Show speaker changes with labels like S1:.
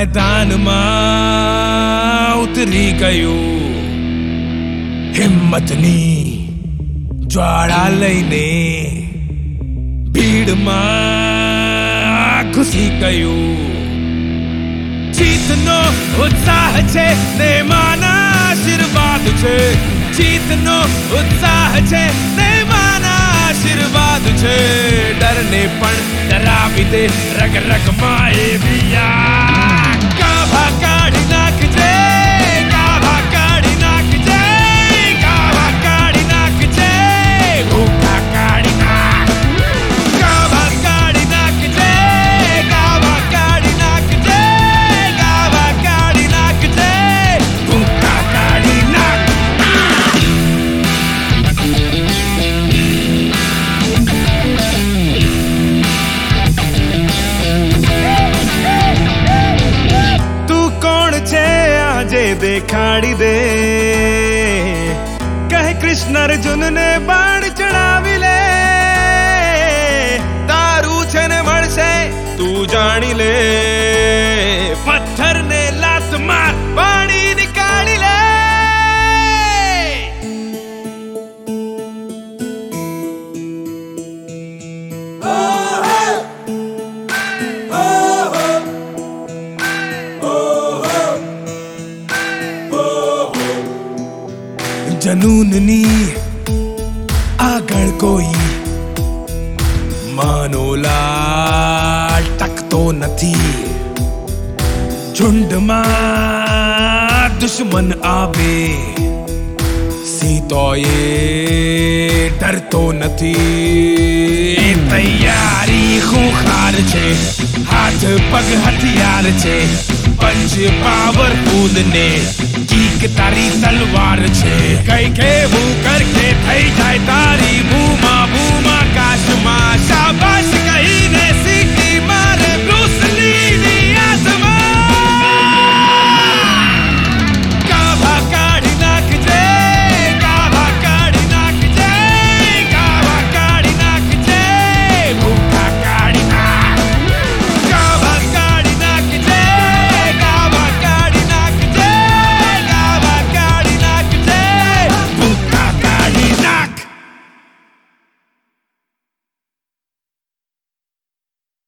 S1: मैदाનમાં ઉતરી ગયું હિંમતની જ્વાળા લઈને ભીડમાં ઘૂસી ગયું જીતનો ઉત્સાહ છે ને માના આશીર્વાદ છે જીતનો ઉત્સાહ છે ને માના આશીર્વાદ છે ડરને પણ ડરાવી દે રગ રગમાં એવી ગાભા કાઢી નાખજે ગાભા કાઢી નાખજે ગાભા કાઢી નાખજે ભૂખા કાઢી નાખ ગાભા કાઢી નાખજે ગાભા કાઢી નાખજે ગાભા કાઢી નાખજે ભૂખા કાઢી નાખ દેખાડી દે કહે કૃષ્ણ અર્જુન ને બાણ ચડાવી લે તારું છે ને મળશે તું જાણી લે પથ્થર ને લાત માર પાણી નીકાળી લે જનૂનની આગળ કોઈ માનોલા ટકતો નથી ઝુંડમાં દુશ્મન આવે સીતોએ ડરતો નથી તૈયારી ખૂંખાર છે હાથ પગ હથિયાર છે પંચ પાવરફુલ ને ચીક તારી તલવાર છે કઈ કેવું કરકે થઈ જાય તારી બૂમા બૂમા કાશમાં શાબાશ